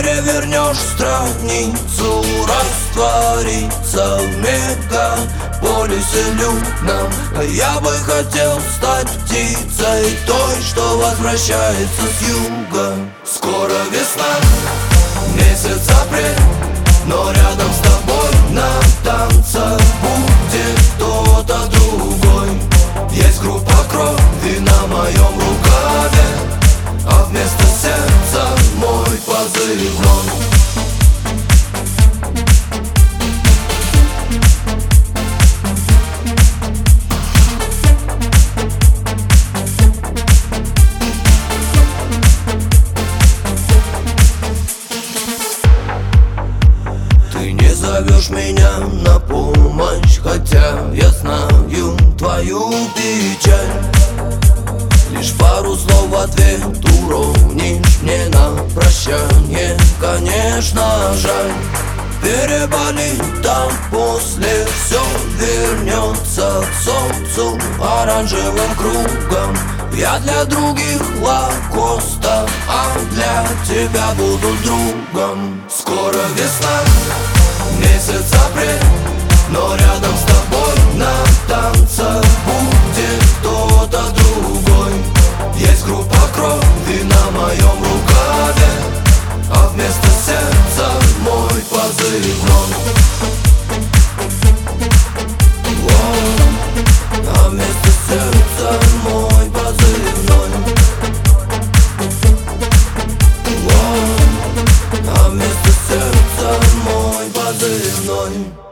перевернешь страницу, раствориться в мегаполисе людном. А я бы хотел стать птицей той, что возвращается с юга. Скоро весна, месяц апрель, но рядом с тобой на танцах будет кто-то другой. Есть группа крови на моем рукаве, а вместо сердца мой позывной. Ты не зовешь меня на помощь, хотя я знаю твою печаль. Лишь пару слов в ответ уронишь мне на прощание. Конечно, жаль, переболит, там после все вернется к солнцу оранжевым кругом. Я для других лакоста, а для тебя буду другом. Скоро весна, месяц апрель, но рядом с тобой на танцах будет кто-то другой. Есть группа крови на моем рукаве, а вместо сердца мой позывной. А вместо сердца мой позывной. А вместо сердца мой позывной.